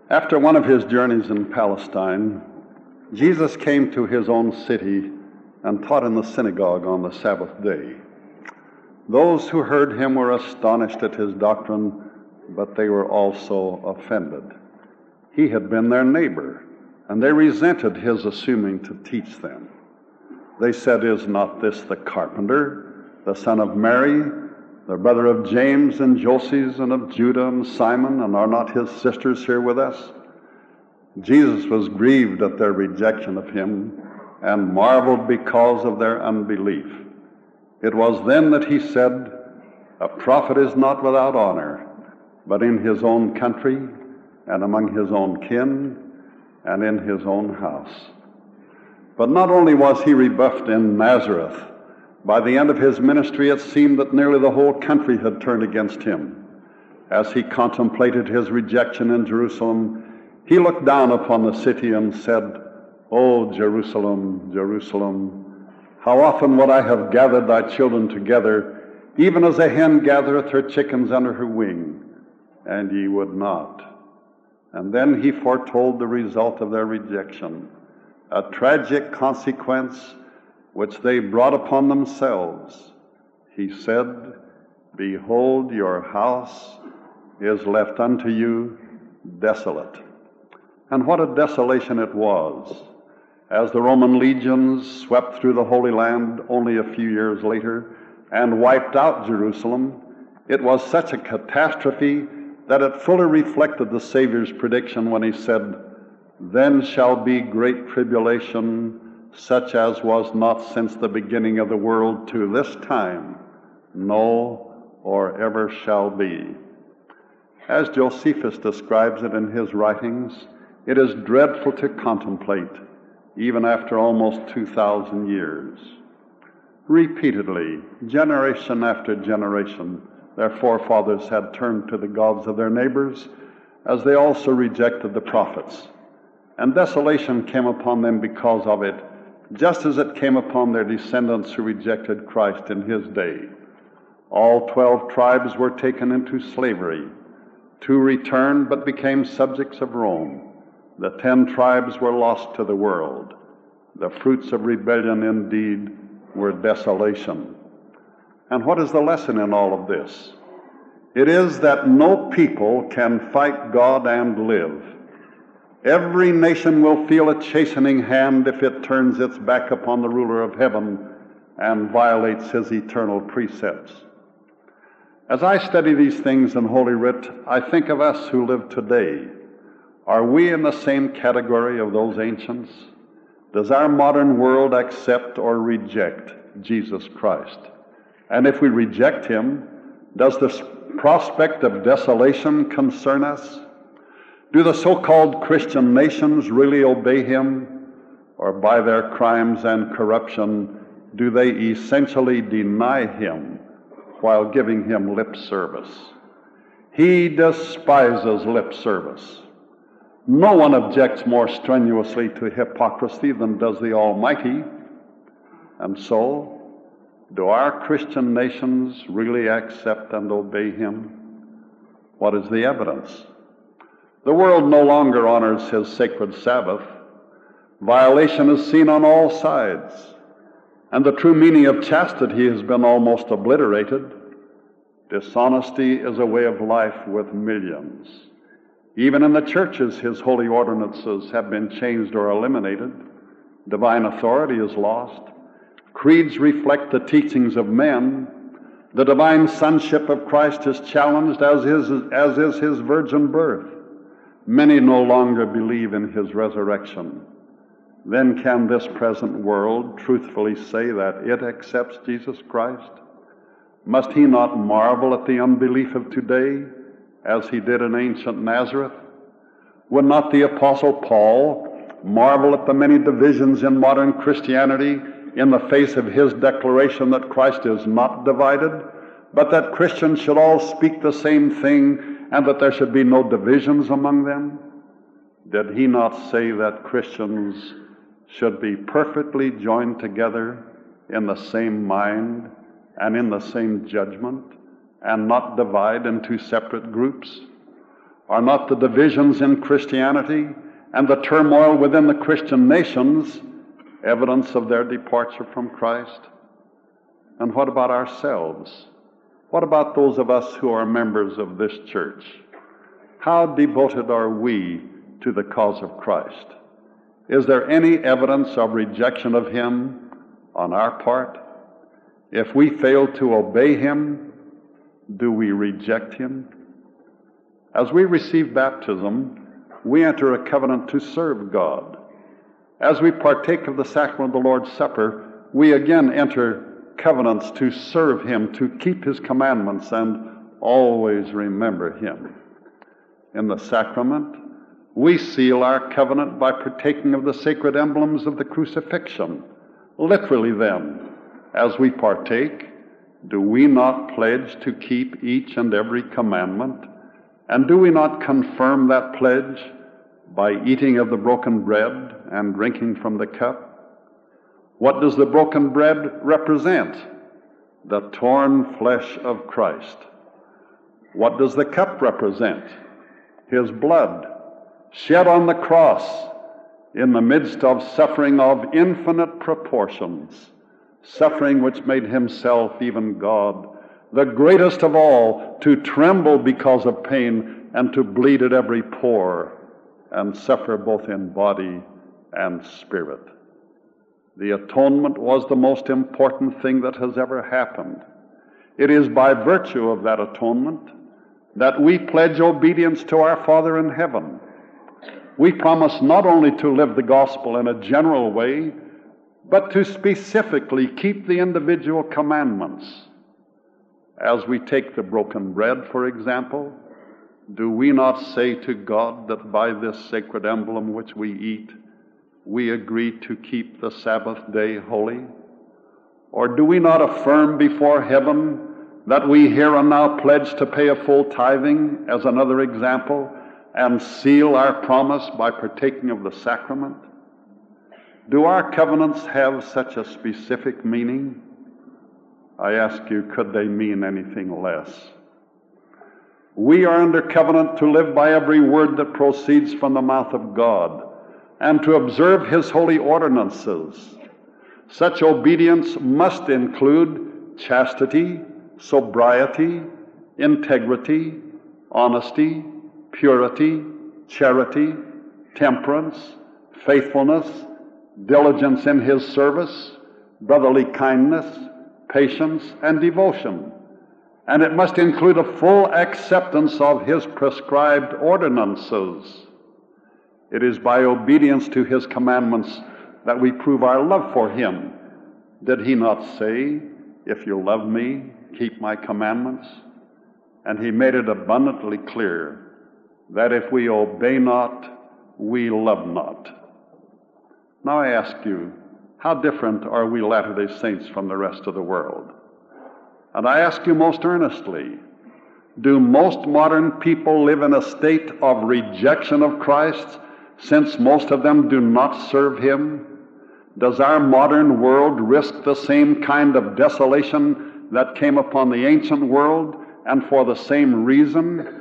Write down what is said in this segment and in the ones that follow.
After one of his journeys in Palestine, Jesus came to his own city and taught in the synagogue on the Sabbath day. Those who heard him were astonished at his doctrine, but they were also offended. He had been their neighbor, and they resented his assuming to teach them. They said, "Is not this the carpenter, the son of Mary, the brother of James and Joses and of Judah and Simon, and are not his sisters here with us?" Jesus was grieved at their rejection of him and marveled because of their unbelief. It was then that he said, "A prophet is not without honor, but in his own country and among his own kin and in his own house." But not only was he rebuffed in Nazareth, by the end of his ministry it seemed that nearly the whole country had turned against him. As he contemplated his rejection in Jerusalem, he looked down upon the city and said, "O Jerusalem, Jerusalem, how often would I have gathered thy children together, even as a hen gathereth her chickens under her wing, and ye would not." And then he foretold the result of their rejection, a tragic consequence which they brought upon themselves. He said, "Behold, your house is left unto you desolate." And what a desolation it was. As the Roman legions swept through the Holy Land only a few years later and wiped out Jerusalem, it was such a catastrophe that it fully reflected the Savior's prediction when he said, "Then shall be great tribulation, such as was not since the beginning of the world to this time, no, or ever shall be." As Josephus describes it in his writings, it is dreadful to contemplate, even after almost 2,000 years. Repeatedly, generation after generation, their forefathers had turned to the gods of their neighbors, as they also rejected the prophets. And desolation came upon them because of it, just as it came upon their descendants who rejected Christ in his day. All 12 tribes were taken into slavery. 2 returned but became subjects of Rome. The 10 tribes were lost to the world. The fruits of rebellion indeed were desolation. And what is the lesson in all of this? It is that no people can fight God and live. Every nation will feel a chastening hand if it turns its back upon the ruler of heaven and violates his eternal precepts. As I study these things in Holy Writ, I think of us who live today. Are we in the same category of those ancients? Does our modern world accept or reject Jesus Christ? And if we reject him, does the prospect of desolation concern us? Do the so-called Christian nations really obey him? Or by their crimes and corruption, do they essentially deny him while giving him lip service? He despises lip service. No one objects more strenuously to hypocrisy than does the Almighty. And so, do our Christian nations really accept and obey him? What is the evidence? The world no longer honors his sacred Sabbath. Violation is seen on all sides, and the true meaning of chastity has been almost obliterated. Dishonesty is a way of life with millions. Even in the churches, his holy ordinances have been changed or eliminated. Divine authority is lost. Creeds reflect the teachings of men. The divine sonship of Christ is challenged, as is his virgin birth. Many no longer believe in his resurrection. Then can this present world truthfully say that it accepts Jesus Christ? Must he not marvel at the unbelief of today, as he did in ancient Nazareth? Would not the Apostle Paul marvel at the many divisions in modern Christianity in the face of his declaration that Christ is not divided, but that Christians should all speak the same thing and that there should be no divisions among them? Did he not say that Christians should be perfectly joined together in the same mind and in the same judgment, and not divide into separate groups? Are not the divisions in Christianity and the turmoil within the Christian nations evidence of their departure from Christ? And what about ourselves? What about those of us who are members of this church? How devoted are we to the cause of Christ? Is there any evidence of rejection of Him on our part? If we fail to obey Him, do we reject Him? As we receive baptism, we enter a covenant to serve God. As we partake of the sacrament of the Lord's Supper, we again enter covenants to serve Him, to keep His commandments, and always remember Him. In the sacrament, we seal our covenant by partaking of the sacred emblems of the crucifixion. Literally then, as we partake, do we not pledge to keep each and every commandment? And do we not confirm that pledge by eating of the broken bread and drinking from the cup? What does the broken bread represent? The torn flesh of Christ. What does the cup represent? His blood, shed on the cross in the midst of suffering of infinite proportions, suffering which made Himself, even God, the greatest of all, to tremble because of pain and to bleed at every pore and suffer both in body and spirit. The atonement was the most important thing that has ever happened. It is by virtue of that atonement that we pledge obedience to our Father in heaven. We promise not only to live the gospel in a general way, but to specifically keep the individual commandments. As we take the broken bread, for example, do we not say to God that by this sacred emblem which we eat, we agree to keep the Sabbath day holy? Or do we not affirm before heaven that we here and now pledge to pay a full tithing, as another example, and seal our promise by partaking of the sacrament? Do our covenants have such a specific meaning? I ask you, could they mean anything less? We are under covenant to live by every word that proceeds from the mouth of God and to observe His holy ordinances. Such obedience must include chastity, sobriety, integrity, honesty, purity, charity, temperance, faithfulness, diligence in His service, brotherly kindness, patience, and devotion. And it must include a full acceptance of His prescribed ordinances. It is by obedience to His commandments that we prove our love for Him. Did He not say, "If you love me, keep my commandments"? And He made it abundantly clear that if we obey not, we love not. Now I ask you, how different are we Latter-day Saints from the rest of the world? And I ask you most earnestly, do most modern people live in a state of rejection of Christ, since most of them do not serve Him? Does our modern world risk the same kind of desolation that came upon the ancient world, and for the same reason?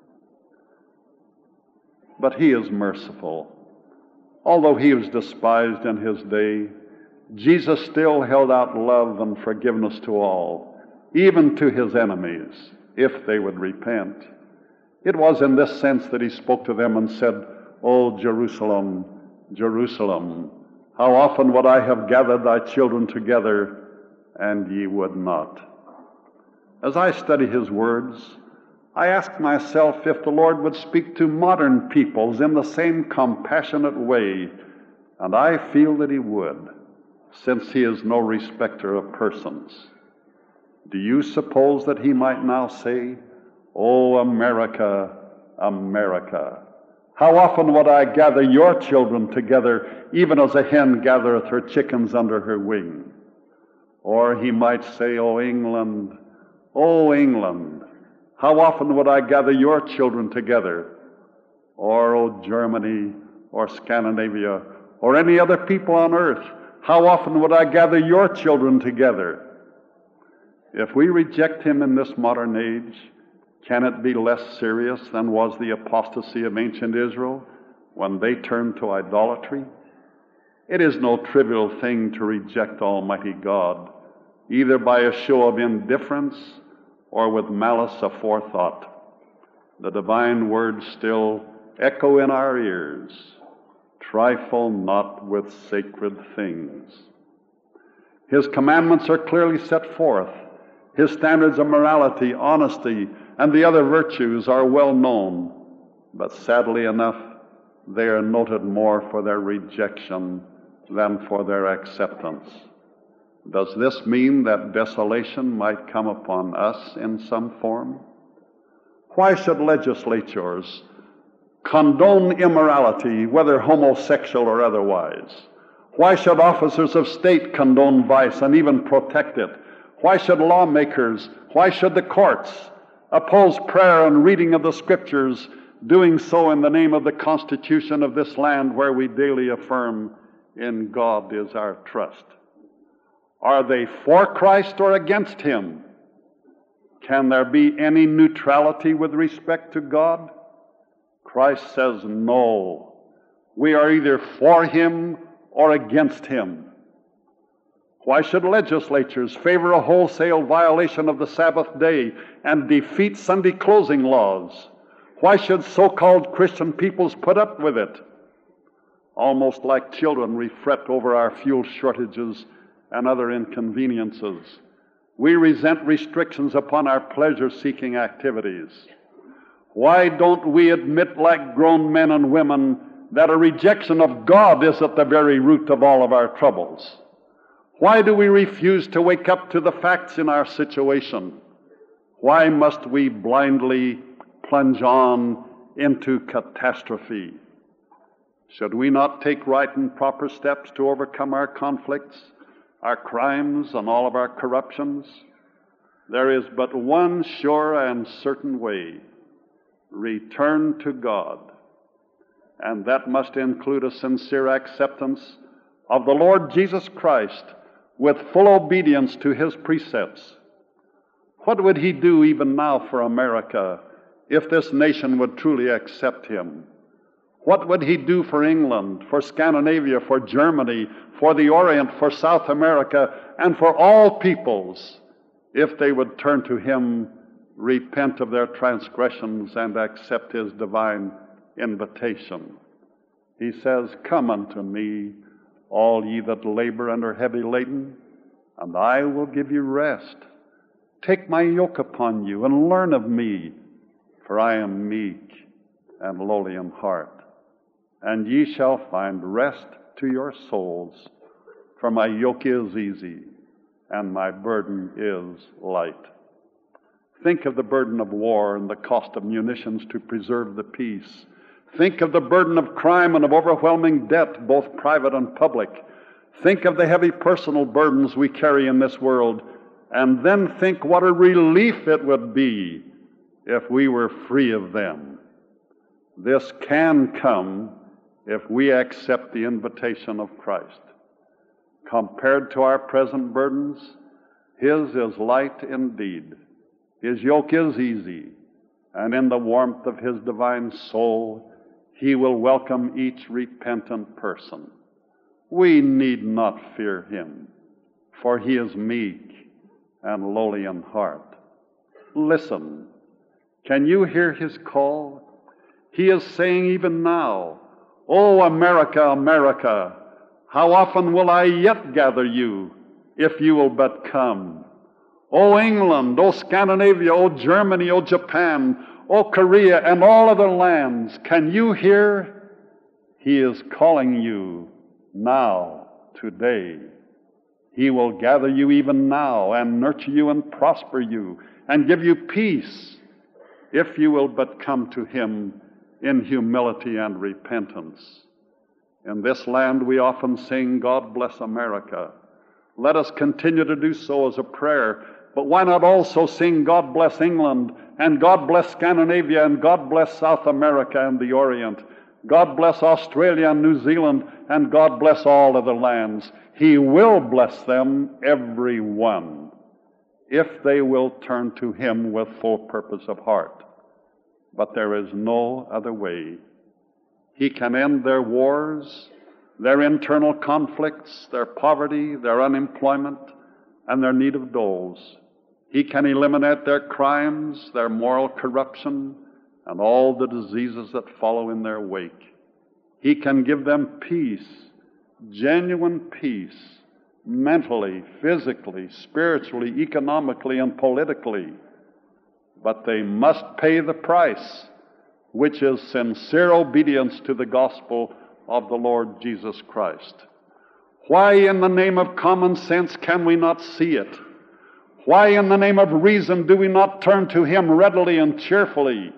But He is merciful. Although He was despised in His day, Jesus still held out love and forgiveness to all, even to His enemies, if they would repent. It was in this sense that He spoke to them and said, "O Jerusalem, Jerusalem, how often would I have gathered thy children together, and ye would not." As I study His words, I ask myself if the Lord would speak to modern peoples in the same compassionate way, and I feel that He would, since He is no respecter of persons. Do you suppose that He might now say, "O America, America, how often would I gather your children together, even as a hen gathereth her chickens under her wing"? Or He might say, "O England, how often would I gather your children together?" Or, "O Germany, or Scandinavia, or any other people on earth, how often would I gather your children together?" If we reject Him in this modern age, Can it be less serious than was the apostasy of ancient Israel when they turned to idolatry? It is no trivial thing to reject Almighty God, either by a show of indifference or with malice aforethought. The divine words still echo in our ears, "Trifle not with sacred things." His commandments are clearly set forth. His standards of morality, honesty, and the other virtues are well known, but sadly enough, they are noted more for their rejection than for their acceptance. Does this mean that desolation might come upon us in some form? Why should legislatures condone immorality, whether homosexual or otherwise? Why should officers of state condone vice and even protect it? Why should lawmakers, why should the courts oppose prayer and reading of the Scriptures, doing so in the name of the Constitution of this land where we daily affirm in God is our trust? Are they for Christ or against Him? Can there be any neutrality with respect to God? Christ says no. We are either for Him or against Him. Why should legislatures favor a wholesale violation of the Sabbath day and defeat Sunday closing laws? Why should so-called Christian peoples put up with it? Almost like children, we fret over our fuel shortages and other inconveniences. We resent restrictions upon our pleasure-seeking activities. Why don't we admit, like grown men and women, that a rejection of God is at the very root of all of our troubles? Why do we refuse to wake up to the facts in our situation? Why must we blindly plunge on into catastrophe? Should we not take right and proper steps to overcome our conflicts, our crimes, and all of our corruptions? There is but one sure and certain way: return to God. And that must include a sincere acceptance of the Lord Jesus Christ with full obedience to His precepts. What would He do even now for America if this nation would truly accept Him? What would He do for England, for Scandinavia, for Germany, for the Orient, for South America, and for all peoples if they would turn to Him, repent of their transgressions, and accept His divine invitation? He says, "Come unto me, all ye that labor and are heavy laden, and I will give you rest. Take my yoke upon you and learn of me, for I am meek and lowly in heart, and ye shall find rest to your souls. For my yoke is easy and my burden is light." Think of the burden of war and the cost of munitions to preserve the peace. Think of the burden of crime and of overwhelming debt, both private and public. Think of the heavy personal burdens we carry in this world, and then think what a relief it would be if we were free of them. This can come if we accept the invitation of Christ. Compared to our present burdens, His is light indeed. His yoke is easy, and in the warmth of His divine soul, He will welcome each repentant person. We need not fear Him, for He is meek and lowly in heart. Listen, can you hear His call? He is saying even now, "Oh, America, America, how often will I yet gather you, if you will but come? O England, O Scandinavia, O Germany, O Japan, O Korea, and all other lands, can you hear? He is calling you now, today. He will gather you even now and nurture you and prosper you and give you peace if you will but come to Him in humility and repentance." In this land we often sing, "God bless America." Let us continue to do so as a prayer, but why not also sing, "God bless England," and "God bless Scandinavia," and "God bless South America and the Orient," "God bless Australia and New Zealand," and "God bless all other lands." He will bless them, every one. if they will turn to Him with full purpose of heart. But there is no other way. He can end their wars, their internal conflicts, their poverty, their unemployment, and their need of doles. He can eliminate their crimes, their moral corruption, and all the diseases that follow in their wake. He can give them peace, genuine peace, mentally, physically, spiritually, economically, and politically. But they must pay the price, which is sincere obedience to the gospel of the Lord Jesus Christ. Why in the name of common sense can we not see it? Why in the name of reason do we not turn to Him readily and cheerfully?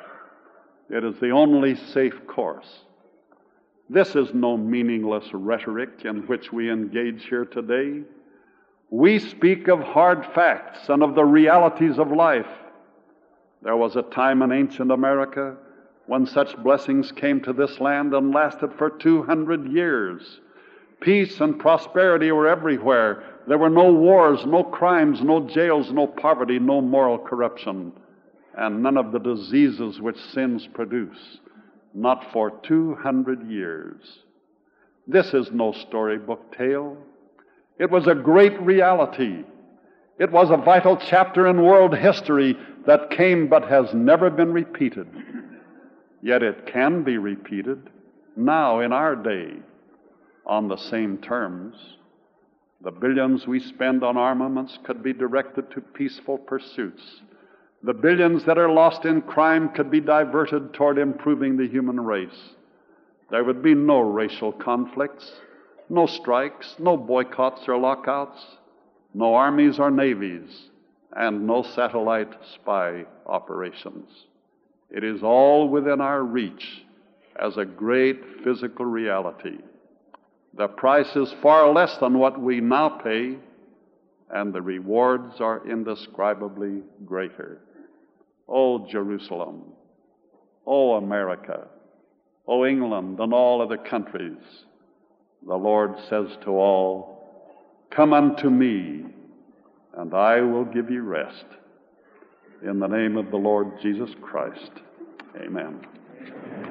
It is the only safe course. This is no meaningless rhetoric in which we engage here today. We speak of hard facts and of the realities of life. There was a time in ancient America when such blessings came to this land and lasted for 200 years. Peace and prosperity were everywhere. There were no wars, no crimes, no jails, no poverty, no moral corruption, and none of the diseases which sins produce. Not for 200 years. This is no storybook tale. It was a great reality. It was a vital chapter in world history that came but has never been repeated. Yet it can be repeated now in our day on the same terms. The billions we spend on armaments could be directed to peaceful pursuits. The billions that are lost in crime could be diverted toward improving the human race. There would be no racial conflicts, no strikes, no boycotts or lockouts, no armies or navies, and no satellite spy operations. It is all within our reach as a great physical reality. The price is far less than what we now pay, and the rewards are indescribably greater. O Jerusalem, O America, O England, and all other countries, the Lord says to all, "Come unto me, and I will give you rest." In the name of the Lord Jesus Christ, amen.